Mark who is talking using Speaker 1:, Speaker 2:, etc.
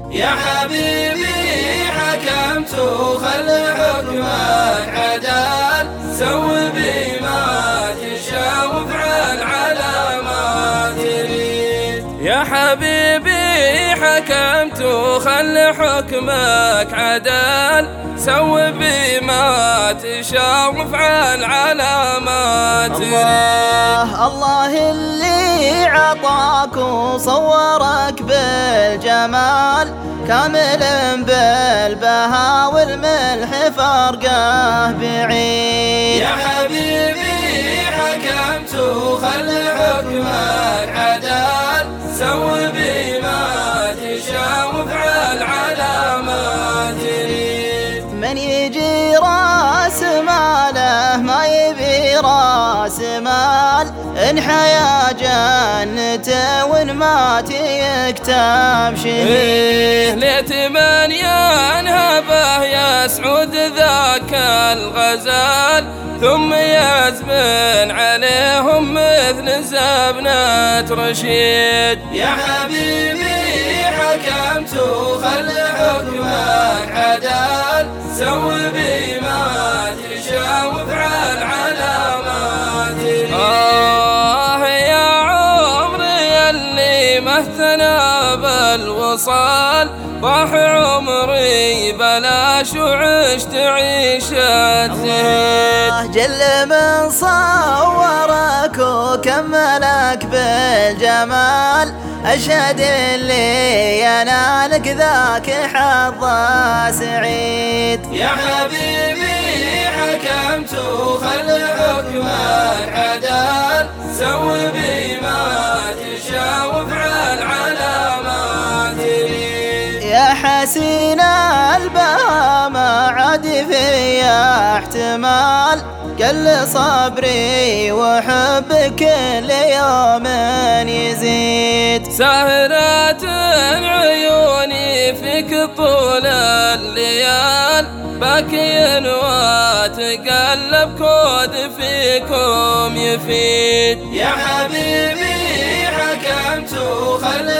Speaker 1: يا حبيبي حكمت خل حكمك عدال، سوي بما تشاء وافعل على ما تريد. يا حبيبي حكمت خل حكمك عدال، سوي بما تشاء وافعل على ما تريد.
Speaker 2: الله اللي عطاك وصورك بالجمال، كامل بالبها والملح فرقه بعيد.
Speaker 1: يا حبيبي حكمت خل حكمك عدال، سوي بما تشاء وافعل على ما تريد.
Speaker 2: من يجي راس ماله ما يبي راس مال، إن حيا جنته وإن مات يكتب شهيد.
Speaker 1: ليت من ينهبه يسعد ذاك الغزال، ثم يزمن عليهم مثل زبنة رشيد. يا حبيبي حكمت خل حكمك عدال، سوي بما تشاء وافعل على ما تريد. يا عمري اللي مهتنا بالوصال، راح عمري بلاش وعشت عيشة زهيد.
Speaker 2: جل من صورك وكملك بالجمال، أشهد اللي ينالك ذاك حظ سعيد.
Speaker 1: يا حبيبي حكمت خل حكمك عدال، سوي بما تشاء وافعل على ما تريد.
Speaker 2: يا حسين البها ما عاد فيا احتمال، قل صبري وحبك كل يوم يزيد.
Speaker 1: سهرات عيوني فيك طول الليال، باكي واتقلب كود فيكم يفيد. يا حبيبي حكمت خل